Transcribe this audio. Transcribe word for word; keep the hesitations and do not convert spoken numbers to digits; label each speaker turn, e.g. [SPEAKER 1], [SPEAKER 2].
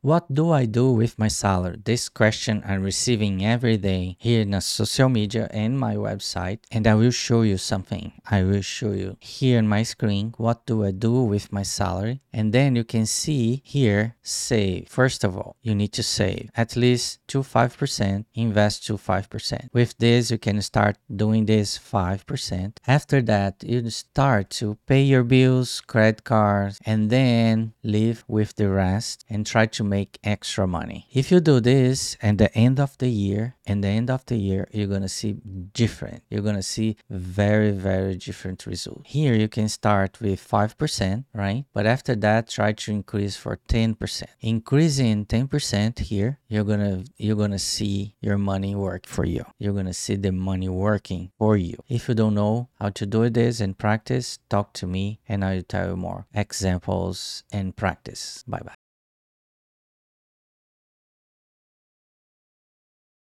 [SPEAKER 1] What do I do with my salary? This question I'm receiving every day here in social media and my website, and I will show you something. I will show you here on my screen what do I do with my salary, and then you can see here save. First of all, you need to save at least to five percent, invest to five percent. With this, you can start doing this five percent. After that, you start to pay your bills, credit cards, and then live with the rest and try to make extra money. If you do this at the end of the year, and the end of the year, you're gonna see different. You're gonna see very, very different results. Here you can start with five percent, right? But after that, try to increase for ten percent. Increasing ten percent here, you're gonna you're gonna see your money work for you. You're gonna see the money working for you. If you don't know how to do this and practice, talk to me and I'll tell you more examples and practice. Bye bye.